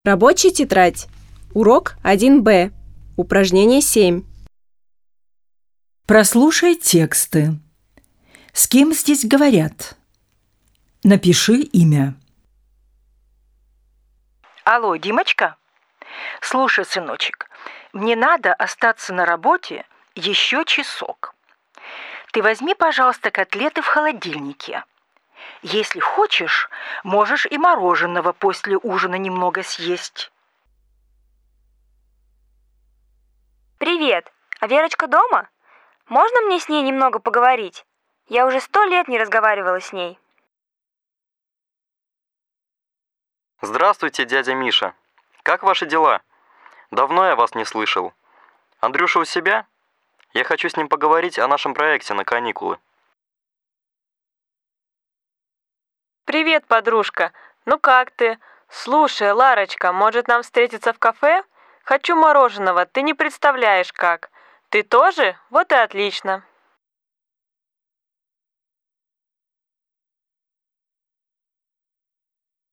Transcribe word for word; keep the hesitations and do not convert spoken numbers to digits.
Рабочая тетрадь. Урок один Б. Упражнение семь. Прослушай тексты. С кем здесь говорят? Напиши имя. Алло, Димочка? Слушай, сыночек, мне надо остаться на работе еще часок. Ты возьми, пожалуйста, котлеты в холодильнике. Если хочешь, можешь и мороженого после ужина немного съесть. Привет, а Верочка дома? Можно мне с ней немного поговорить? Я уже сто лет не разговаривала с ней. Здравствуйте, дядя Миша. Как ваши дела? Давно я вас не слышал. Андрюша у себя? Я хочу с ним поговорить о нашем проекте на каникулы. Привет, подружка. Ну как ты? Слушай, Ларочка, может нам встретиться в кафе? Хочу мороженого, ты не представляешь как. Ты тоже? Вот и отлично.